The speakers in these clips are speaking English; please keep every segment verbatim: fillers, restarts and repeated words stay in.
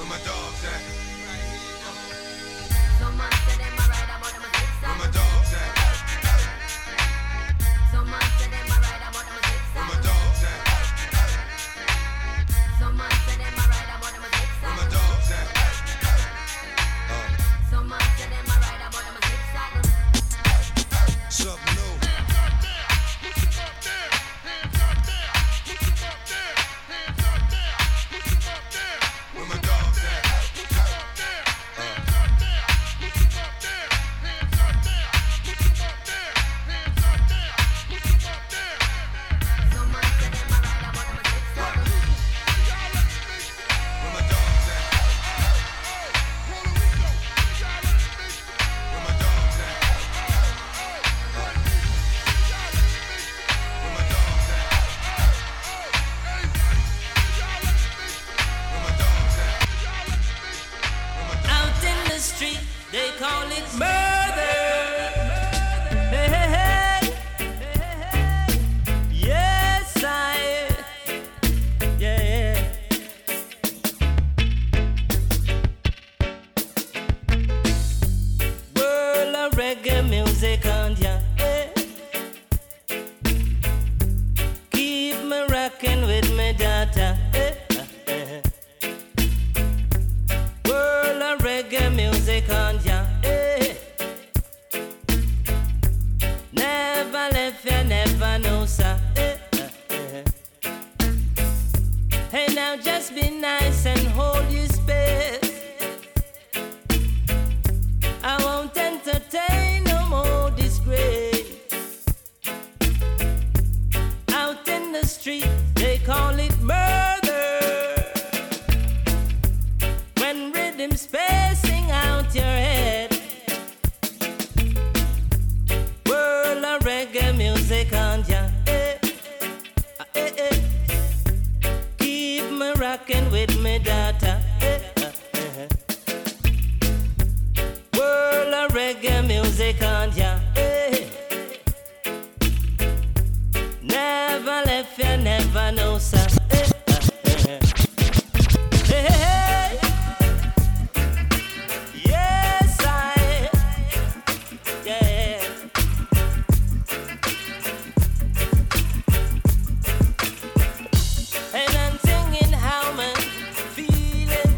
Where my dogs at? Some man say them a ride about them a zip Where saddle. my dogs at? Some man say them a ride about them a zip Where my saddle. dogs at? Some man say them a ride about them a zip Where my saddle. dogs at? Some man say them a ride about them a zip saddle. Something new. Where my dogs at? Some man say them a ride about them a zip saddle. Where my dogs at? Where my dogs at? Where my dogs at? Where my dogs at? Out in the street, they call it murder. Hey, hey, hey. Yes, I. Yeah. World of reggae music on ya. Hey. Keep me rocking with me data. Hey. World of reggae music on ya. Hey. Never left ya, never know, sir. Hey. Hey, now just be nice and hold your space. I won't entertain no more disgrace. Out in the street, they call it murder. When rhythm spacing out your head. World of reggae music on ya. Eh. Ah, eh, eh. Keep me rocking with me data. Eh. Ah, eh. World of reggae music on ya. Eh. Never left ya, never know, sir. Eh. Ah, eh. Hey, hey, hey. Yes, I. Yeah. And I'm singing how man feeling.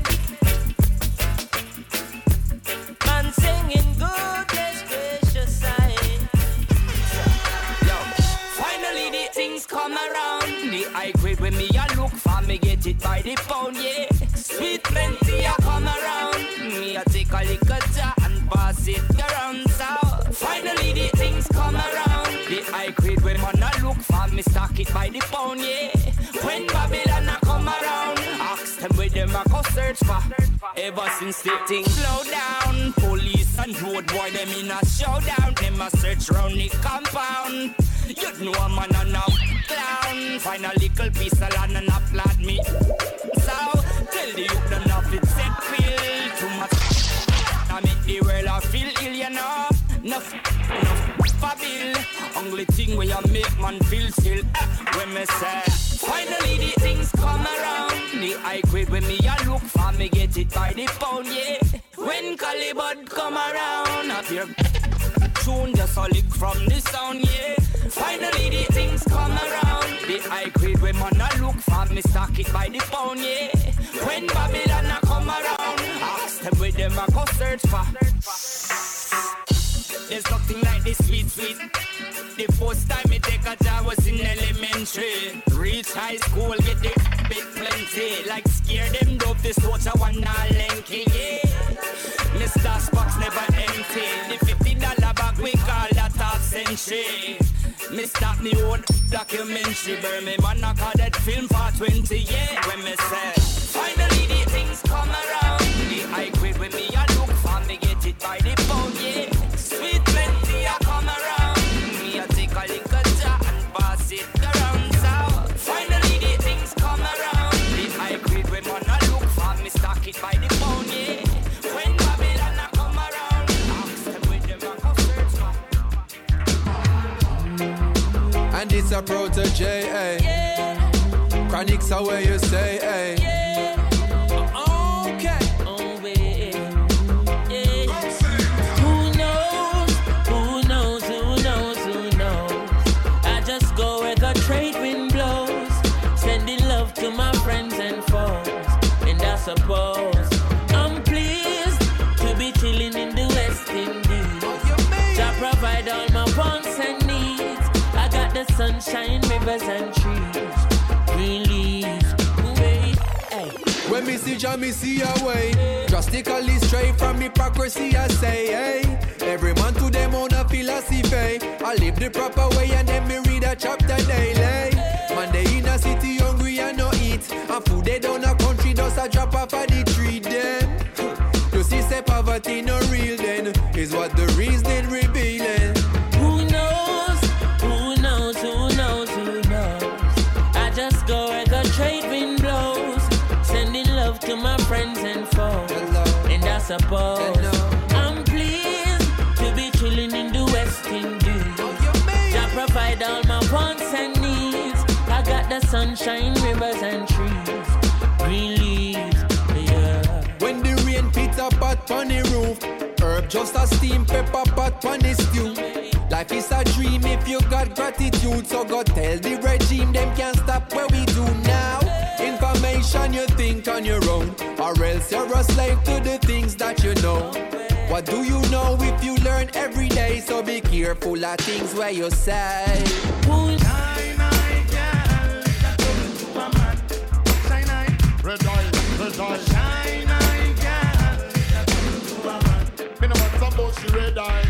Man singing goodness gracious sight. Yo, finally the things come around. The high grade when me a look for me get it by the pound, yeah. Sweet plenty a come around. Me a take a little jar and pass it around. So finally the things come around. The high grade when man a look for me stock it by the pound, yeah. When Babylon a come around, ask them where them a go search for. Ever since the things slow down, police and road boy them in a showdown. Them a search round the compound. You know a man and a clown. Find a little piece of land and applaud me. So tell the youth them not fit set feel too much. I make the world I feel ill, you know. Enough, enough for bill. Only thing where you make man feel still. Eh, when me say finally the things come around. The high grade when me a look for me get it by the pound, yeah. When Calibud come around, up your tune just a lick from the sound, yeah. Finally the things come around. The high grade when man a look for me stock it by the pound, yeah. When Babylon a come around, ask them where them a go search for. There's nothing like this sweet, sweet. The first time me take a job was in elementary. Reach high school, get the bit plenty. Like scare them dope, this water one now lanky, yeah. Mister Spock's never empty. The fifty dollar bag we call that half century. Me start me own documentary. Burn me man I call that film for twenty, yeah. When me say finally the things come around. The high grade when me a look for me get it by the pound, yeah. Sweet plenty a come around. Me a take a little jar and pass it around. So finally the things come around. The high grade when man a look for me stock it by the pound, yeah. When Babylon a come around, ask them where them a go search for. And it's a protege, eh? Yeah. Chronics are where you say, eh? Yeah. Okay. suppose. I'm pleased to be chilling in the West Indies. Jah provide all my wants and needs. I got the sunshine, rivers and trees. Green leaves, wait, hey. When me see Jah, me see a way. Drastically straight from hypocrisy, I say, hey. Every man to them own a philosophy. I live the proper way and then me read a chapter daily. Man, they in a city hungry and no eat. And food they down a country does a drop off of the tree then. You see say poverty no real then. Is what the reason revealing. Who knows, who knows, who knows, who knows. I just go where the trade wind blows. Sending love to my friends and foes. Hello. And I suppose Hello. I'm pleased to be chilling in the West Indies. Jah provide all my wants and needs. I got the sunshine, rivers and trees. Green leaves, yeah. When the rain pit a pot on the roof, herb just a steam pepper pot on the stew. Life is a dream if you got gratitude. So go tell the regime them can't stop what we do now. Information you think on your own, or else you're a slave to the things that you know. What do you know if you learn every day? So be careful of things where you say. Who Shine eye, girl, that's what you want, man. Shine eye, red eye, red eye. Shine eye, girl, that's what you want, man. Me no matter about she red eye.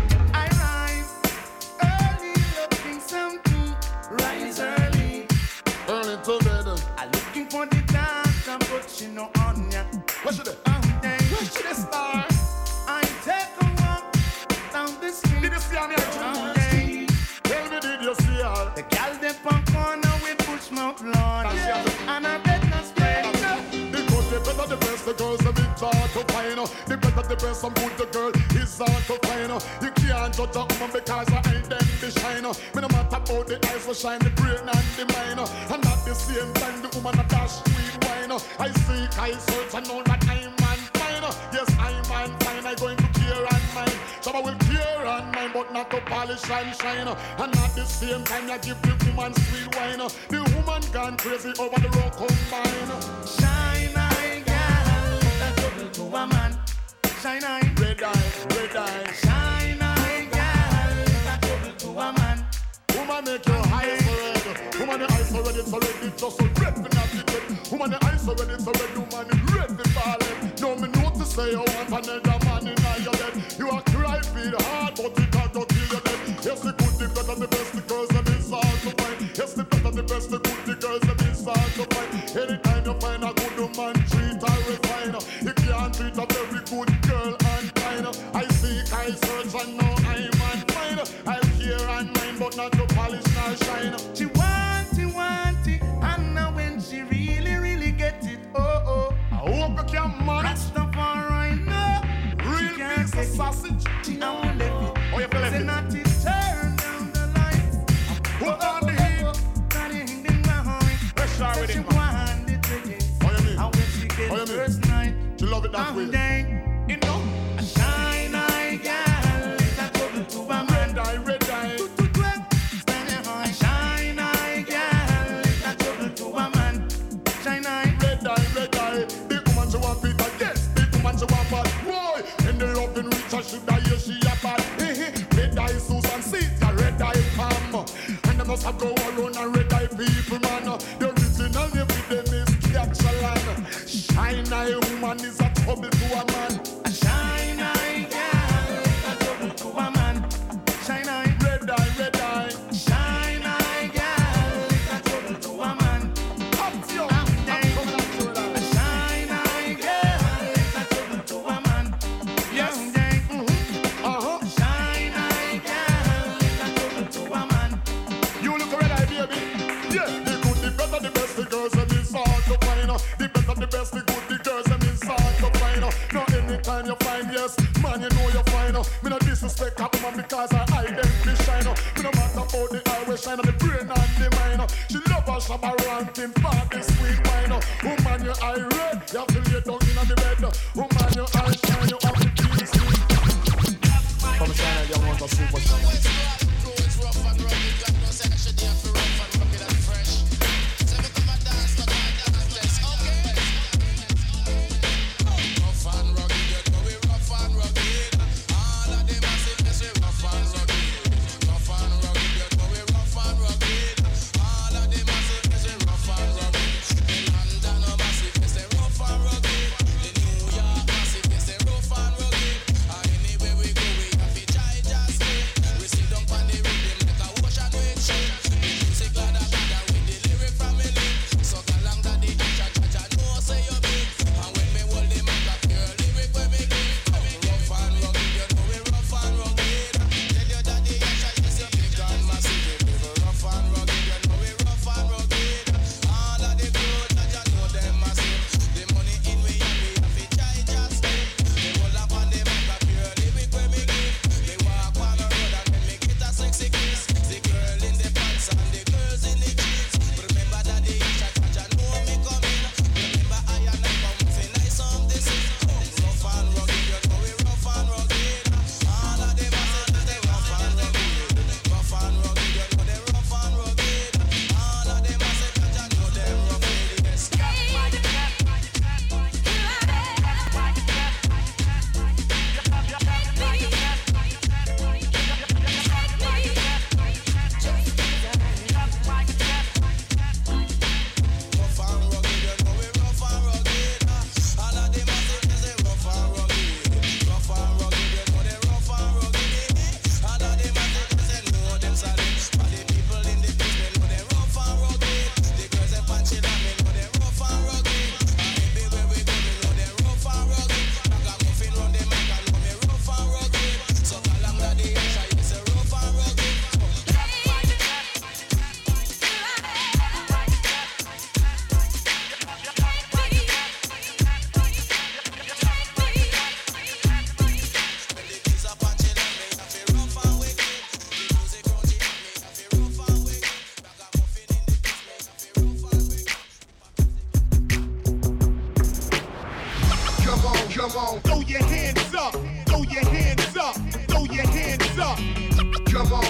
I rise early, looking something. Rise early, early to bed. I'm looking for the doctor, but she no on ya. Where should I? Where should I start? I take a walk down the street. Did you see me? Okay. Tell me, did you see her? The gal dem on corner with Bushmouth lawn. Yeah. And I bet not straight. Because the better the best, the girls a bit hard to find. The better the best, some good the girl is hard to find. You can't judge a woman because I ain't them the shine. Me no matter about the eyes for shine, the brain and the mind. And at the same time, the woman a dash sweet wine. I seek, I search, I know that I'm man fine. Yes, I'm man fine, I'm going to care and mine. So I will care and mine, but not to polish and shine. And at the same time, I give the woman sweet wine. The woman gone crazy over the road combine. Shine eye, girl, that's trouble to a man. Shine eye, red eye, red eye. Shine eye, girl, that's trouble to a man. Woman make your eyes red. Woman the eyes are red, it's already just so red for nothing. Woman the eyes are red, it's already woman is red for falling. No me know to say you want another man in your head. You are cry feel hard, but it can't go kill your head. Yes, the good, the better, the best, the girls and it's hard to find. Yes, the better, the best, the good, the girls and it's hard to find. Anytime you find a good woman, treat her refine. You can't treat a very good girl and fine. I seek, I search, and know I'm on fine. I'll care and mind, but not to polish nor shine. She want it, want it, and now when she really, really get it, oh oh. I hope you can manage. Rastafari, no. Real piece of sausage. She don't let me. Oh, you feel it? Say not to turn down the lights. Put on the heat. Got it in my heart. Pressure with she it, man. want it again. How you mean? And when she get How you mean? first night, She love it that I'm way. dang. You know, a shine eye girl, that's trouble to a man. Red eye, red eye. Standing high. Shine eye girl, that's trouble to a man. Shine eye. Red eye, red eye. The woman she want Peter, yes. The woman she want bad. Boy, in the loving rich, I should die, yes, she a bad. Red eye Susan seat, a red eye palm. And they must have go around and red eye people, man. The original name with them is Kiaxalan. Shine eye woman is a trouble to a man. A shine eye girl, that's trouble to a man. Shine eye. Red eye, red eye. Shine eye girl, that's trouble to a man. Up to you. I'm I'm dang. coming up to A that. shine eye girl, that's trouble to a man. Yes. I'm dang. Uh-huh. Shine eye girl, that's trouble to a man. You look red eye, baby. Yeah, the good, the better, the best, the girls and it's hard to find. The better, the best, the good, the girls and it's hard to find. Now anytime you find, yes, man, you know you find. Me no disrespect a woman because I hide them the shine. Me no matter about the eye, we shine on the brain and the mind. She love her shabba ranking for the sweet wine. Woman, your eye red, you have to lay down in the bed. Woman, your eye shine, you have to feel sweet. From China, you want a super shine.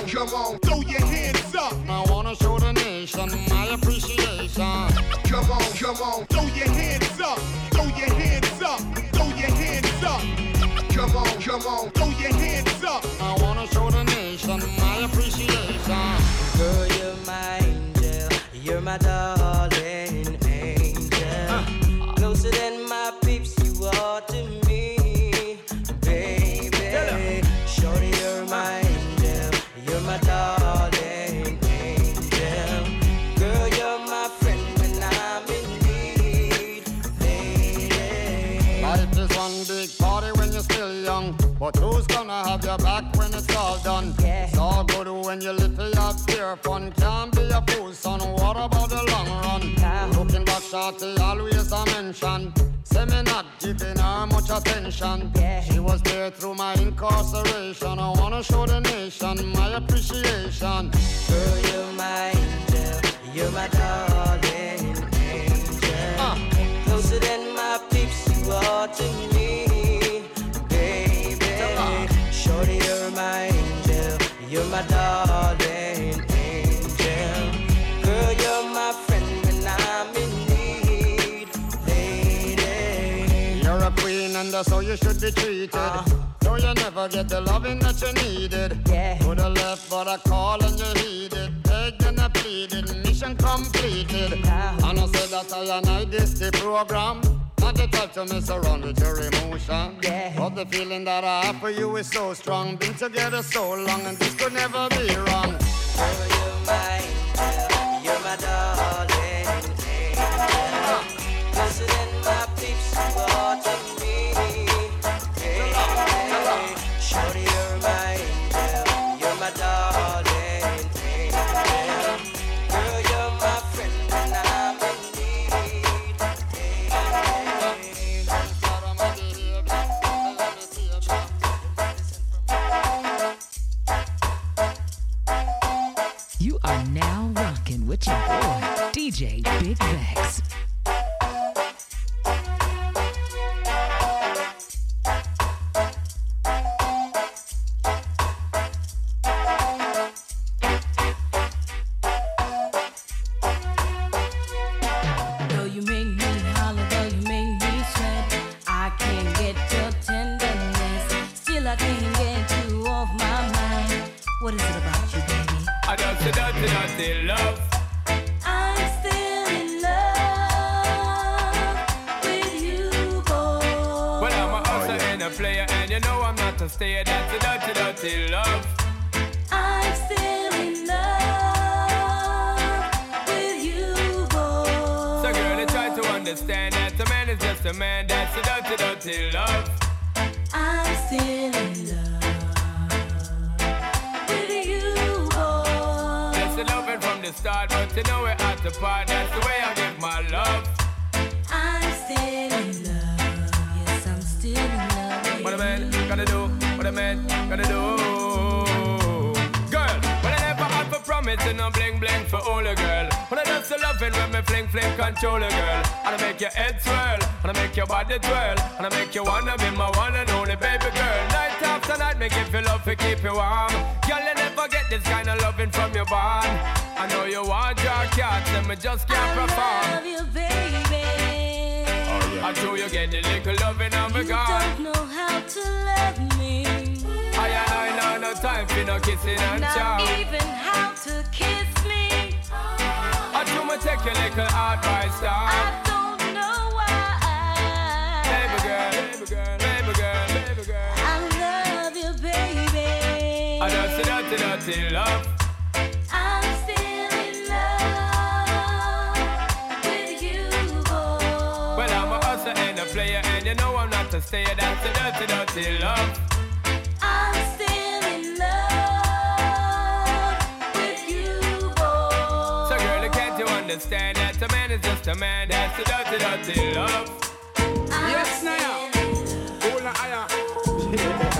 on, come on, throw your hands up. I wanna show the nation my appreciation. Come on, come on, throw your hands up, throw your hands up, throw your hands up. Come on, come on, throw your hands up. I wanna show the nation my appreciation. Girl, you're my angel, you're my darling angel. Uh. Closer than my peeps, you are to me, baby. Shorty, you're my angel, you're my darling angel. Girl, you're my friend when I'm in need, lady. Life is one big party when you're still young, but who's gonna have your back when it's all done? Yeah. It's all good when you live for your pure fun. Can't be a fool, son. What about the long run? Nah. Looking back, shorty, always a mention. Say me not giving her much attention. Yeah. She was there through my incarceration. I wanna show the nation my appreciation. Girl, you're my angel, you're my darling angel. Uh. Closer than my peeps, you are to me, baby. Shorty, you're my angel, you're my darling angel. Girl, you're my friend when I'm in need, lady. You're a queen and that's how you should be treated. Uh. Though you never get the loving that you needed. Yeah. Could have left but I call and you heeded. Begged and I pleaded, mission completed. Uh. And I said that I and I this the program. Not the type to mess around with your emotion. Yeah. But the feeling that I have for you is so strong. Been together so long and this could never be wrong. Girl, you're my angel, you're my darling angel. Closer than my peeps, you are to me, baby. Shorty, you're my angel, you're my darling angel. Girl, you're my friend when I'm in need, baby. You are now rocking with your boy, D J Big Vex. Though you make me holler, though you make me sweat, I can't get your tenderness. Still I can't get you off my mind. What is it about you, baby? I just a dirty, dirty love. I'm still in love with you, boy. Well, I'm a hustler and a player, and you know I'm not a stayer. That's a dirty, dirty love. I'm still in love with you, boy. So girl, I try to understand that a man is just a man. That's a dirty, dirty love. I'm still in love with you, boy. That's the loving from the start, but you know we're at the part. That's the way I give my love. I'm still in love. Yes, I'm still in love with What a you. man gotta do, what a man gotta do. Girl, when I never have a promise and no bling bling for all a girl. When I just love it when me fling fling control a girl. And I make your head swirl, and I make your body twirl, and I make you wanna be my one and only baby girl. Night after night, me give you love to keep you warm. Girl, you never get this kind of loving from your bond. I know you want your cat, and me just can't I perform. love you, baby. I know you get the little loving on me You gone. don't know how to love me. I and I know no time for no kissing and Not chow. even how to kiss me. I do me take your little advice down. I don't know why. Baby girl, baby girl, baby girl, baby girl. I love you, baby. I just a dirty, dirty love. I'm still in love with you, boy. Well, I'm a hustler and a player, and you know I'm not a stayer. That's a dirty, dirty love. I'm still in love with you, boy. So girl, can't you understand that a man is just a man? That's a dirty, dirty love. Yes, now. Hold on, aya. Who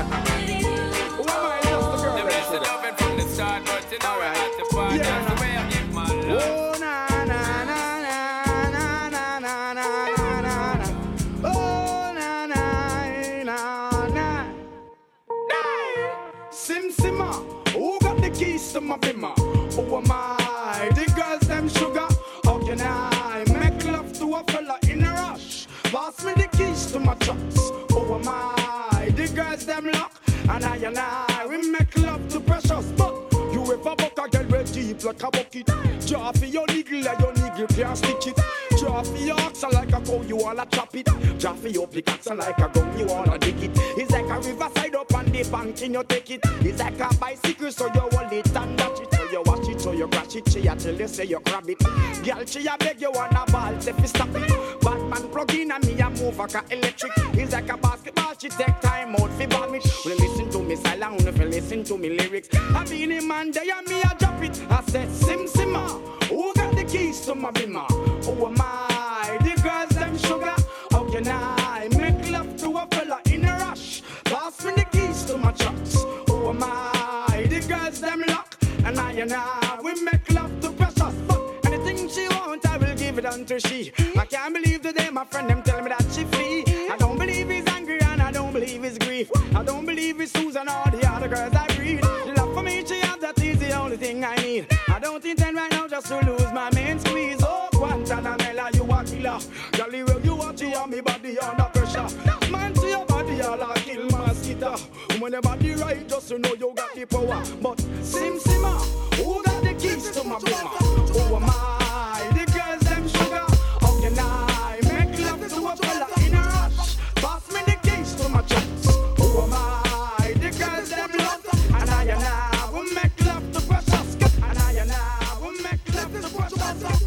am I? Just the girl. The blessed loving from the start, but you know I had to part. Yeah. That's the way I give my love. Oh, na na na na na na na na na na. Oh, na na na na. Sim Simma, who got the keys sugar. Who am I? The girls them sugar. How can I make love to a fella in a rush? Pass me the keys to my trucks. Who am I? The girls them lock. And I and I, we make love to precious. But you ever buck a girl real deep like a bucket? Draw for your niggle like your niggle can't stick it. Draw for your ox like a cow, you wanna chop it. Draw for your pickaxe like a gun, you wanna dig it. It's like a riverside up on the bank and you take it. It's like a bicycle so you hold it and touch it. So you watch it, so you crash it, she a tell you say you grab it. Girl, she a beg you wanna ball, say fi stop it. Batman plug in and me a move like a electric. It's like a basketball, she take time out fi ball me. When you listen to me silent, when you listen to me lyrics. I mean a man there and me a drop it. I said sim simmer, who got the keys to my bimmer? Who am I? The girls them sugar. How can I make love to a fella in a rush? Pass me the keys to my trucks. Who am I? The girls them lock. And I and I, we make love to precious. Fuck anything she wants, I will give it unto she. I can't believe today my friend them tell me that she flee. I don't believe he's angry and I don't believe he's grief. I don't believe it's Susan or the other girls I breed. The love for me she has, that is the only thing I need. I don't intend right now just to lose my main squeeze. Oh, Guantanamela, you a killer. Jolly well you watch you and me body under pressure. Man to your body all I kill mosquito. When your body right just to know you got the power. But Sim Simmer, who got the keys to my bimmer? Who am I? The girls them sugar. How can I make love to a fella in a rush? Pass me the keys to my trucks. Who am I? The girls them love. And I and I will make love to precious. And I and I will make love to precious.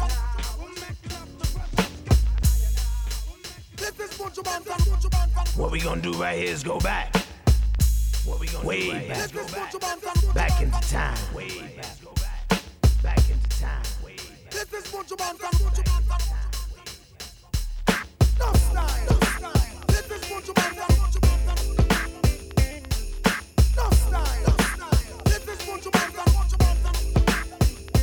What we gonna do right here is go back. What we gonna Way do right back. Here is go back. Back into time. Way back. Go back. Back into time. Way back. This is Mucho Bantam. Mucho Bantam. No style. No style. This is Mucho Bantam. Mucho Bantam. No style. No style. This is Mucho Bantam. Mucho Bantam.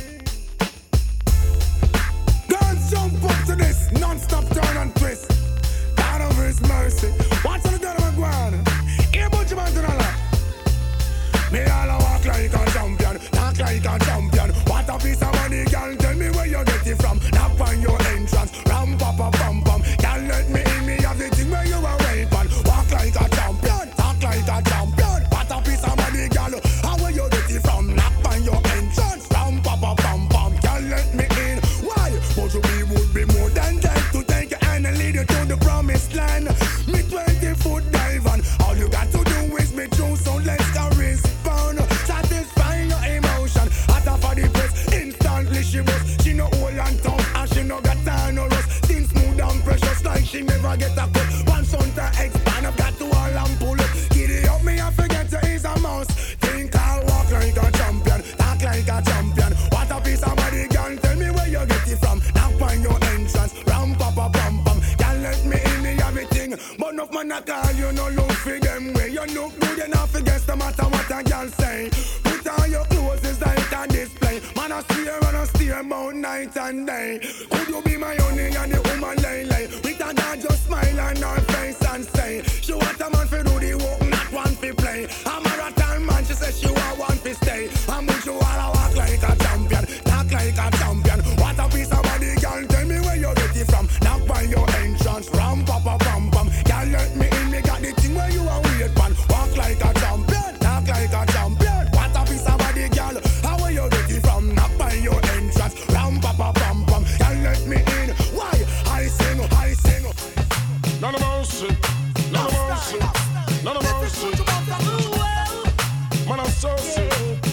Girls jump up to this non-stop turn and twist. God over His mercy. Watch on the girl of my guana. Here Mucho Bantam a lot. Me all a walk like a champion, talk like a champion. What a piece of money, girl, tell me where you get it from. Knock on your entrance, ram pa pa pam pam. Girl, let me in, me have the thing where you are weapon. Walk like a champion, talk like a champion. What a piece of money, girl, how where you get it from? Knock on your entrance, ram pa pa pam pam. Girl, let me in. Why? But you be would be more than that to take your hand and lead you to the promised land. Me twenty foot dive on. All you got to do is me true, so let's go risk. Satisfying your emotion. After for the press, instantly she was. She no old and tough, and she no got time no rust. Skin smooth and precious like she never get a cut. One son to expand, I've got to all and pull it. Giddy up me, I forget to is a mouse. Think I'll walk like a champion, talk like a champion. What a piece of body, girl, tell me where you get it from. Knock on your entrance, ram pa pa pam pam. Girl, let me in, me everything. But enough man a call, you no look for them way. You look good enough against no matter what a girl say. Put on your clothes, it's like a display. Man a steer and a steer about night and day. Could you be my honey and the woman lay lay? With a girl just smile on her face and say she want a man for do the work, not one for play. A marathon man, she says she want one for stay. And but you wanna walk like a champion, talk like a champion. What a piece of body, girl, tell me where you get it from. Knock by your entrance, ram pa pa pam pam. Girl, let me in, me got the thing where you are weird pan. Walk like a champion, talk like a champion. What a piece of body, girl, how where you get it from? Knock by your entrance, ram pa pa pam pam. Girl, let me in. Why? I sing, I sing. None of mercy, none of mercy, none of mercy. Man, I'm so sick.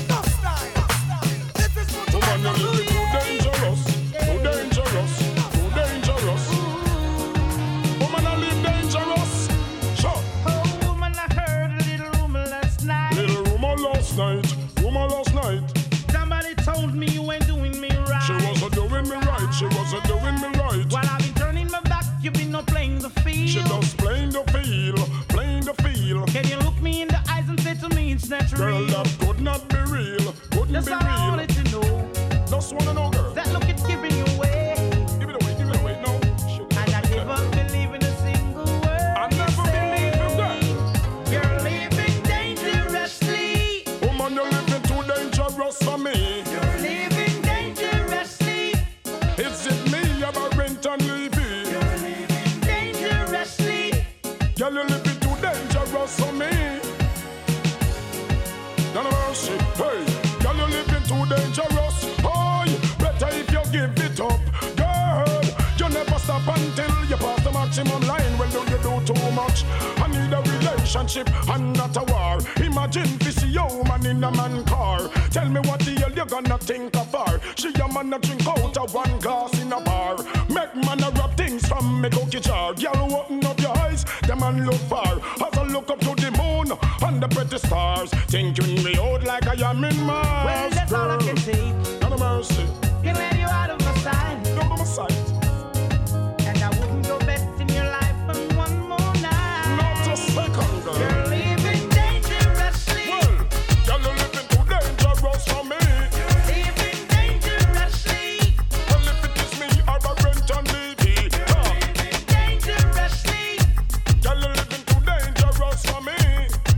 Woman, you're living too dangerous, too dangerous, too dangerous. Woman, I live dangerous. Sure. Oh, woman, I heard a little rumor last night. Little rumor last night, rumor last night. Somebody told me you ain't doing me right. She wasn't doing me right, she wasn't doing me right. While I've been turning my back, you've been not playing the field. She just playing the field, playing the field. Can you look me in the eyes and say to me it's not Girl, real? that could not be real, couldn't That's be all real. I wanted to know. Just wanna know, girl. That look it's giving you away. Give it away, give it away, no. And I never believe in a single word. I never believe in that. You're living dangerously. Woman, you're living too dangerous for me. me? You're living dangerously. Is it me about rent and Levy? You're living dangerously. Girl, you living too dangerous for me. No mercy, hey. Girl, you living too dangerous. Boy, better if you give it up. Girl, you never stop until you pass the maximum line. Well, don't you do too much? I need a relationship and not a war. Imagine this woman in a man car. Tell me what the hell you gonna think of her. She a man a drink out of one glass in a bar. Make man a rub things from me cookie jar. Girl, open up your eyes, the man look far. As I look up to the moon and the pretty stars, thinking me out like I am in Mars. Well, that's all I can say. No mercy. Can let you out of my sight. Out of my sight. And I wouldn't go bet in your life for one more night. Not a second, girl. You're living dangerously. Well, girl, you're living too dangerous for me. You're living dangerously. Well, if it is me, or a rent and Levy. You're living dangerously. Girl, you're living too dangerous for me.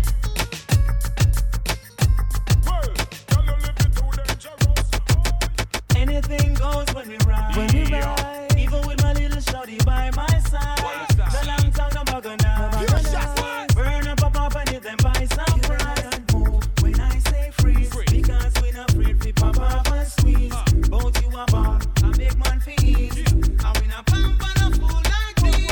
Well, girl, you're living too dangerous. Anything goes when we ride. When we ride. Even with my little shorty by my side. The long tongue, no bugger now. Burn up, pop up, and hit them by some pride. When I say freeze, because we not afraid we pop up and squeeze. Both you a ball, a big man for ease. And we not pump on a fool like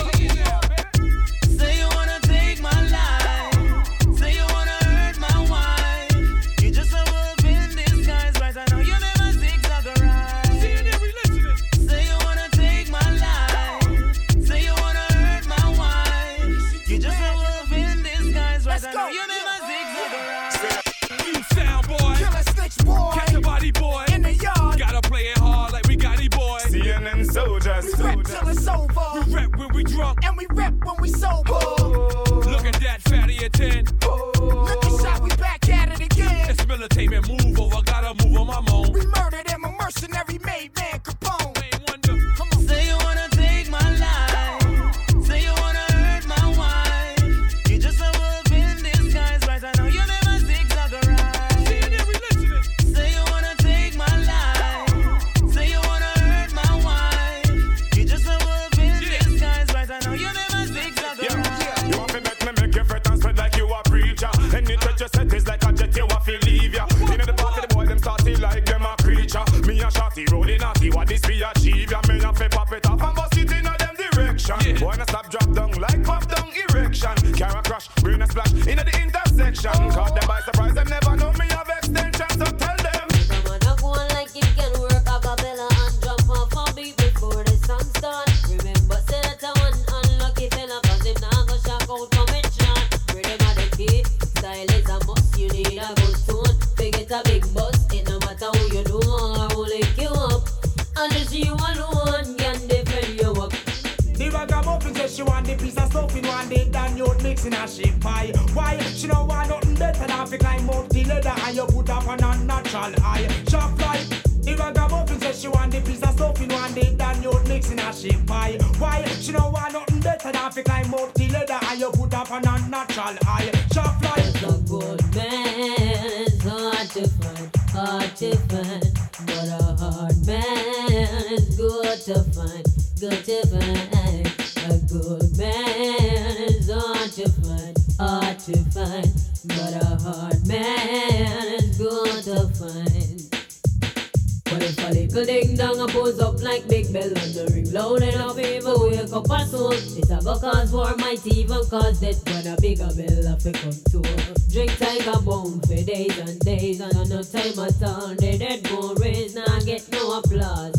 this. Say you wanna take my life. Say you wanna hurt my wife. You just a wolf in disguise, right? I know you never zigzag around. Say you wanna take my life. Say you wanna hurt my wife. You just a wolf in disguise, right? I know you never zigzag around. You sound boy, Kill a snitch boy. catch a body boy. In the yard. Gotta play it hard like we got boy. C N N soldiers. We rep till it's over. We rep when we drunk. And we rep when we sober. Look at that fatty at ten. Look at shot, we back at it again. It's militainment move over. Gotta move on my moan. We murdered him, a mercenary made man Capone. Ain't wonder. Come on. Say you wanna take my life. Say you wanna hurt my wife. You just a wolf in disguise, right? I know you never zigzag around. Say you wanna take my life. Say you wanna hurt my wife. You just a wolf in disguise, right? I know you never zigzag around. You want to make me make you fret and spread like you a preacher. Any touch you set is like a jet, you have to leave ya. In the party, the boy them starting like them a creature. Me a shotty rolling naughty, what this be achieve ya? Me a fi pop it off and bust it in a them direction. Yeah. Boy na stop drop down like pop down erection. Car a crash, brain a splash in the intersection. Caught them by surprise, them never know me have extension, so tell them. Come on, I go on like you can work a cappella and drop off a beat before the song start. Remember, say that I one unlucky fella, cause him now go shock out from it shot. Rhythm of the key, style is a must, you need a good tone. Big it a big bust, it no matter who you do, I will lick you up. And it's you alone can defend you up. The ragamuffin says she want the piece of stuff in one day, then you're mixing a shit pie. Why? She don't want nothing better than to climb up the ladder and you put up an unnatural eye. Shop like the ragamuffin says she want the piece of stuff in one day, then you're mixing a shit pie. Why? She don't want nothing better than to climb up the ladder and you put up an unnatural eye. Shop like A good man is hard to find, hard to find. But a hard man is good to find, good to find. A good man is hard to find, hard to find. But a hard man is good to find. But if a little ding dong a pose up like Big Bell and the ring loud enough even wake up a soul, it a go cause war, might even cause death when a bigger bell a fi come to. Drink tiger bone for days and days and no time at all. The dead won't raise, nah get no applause.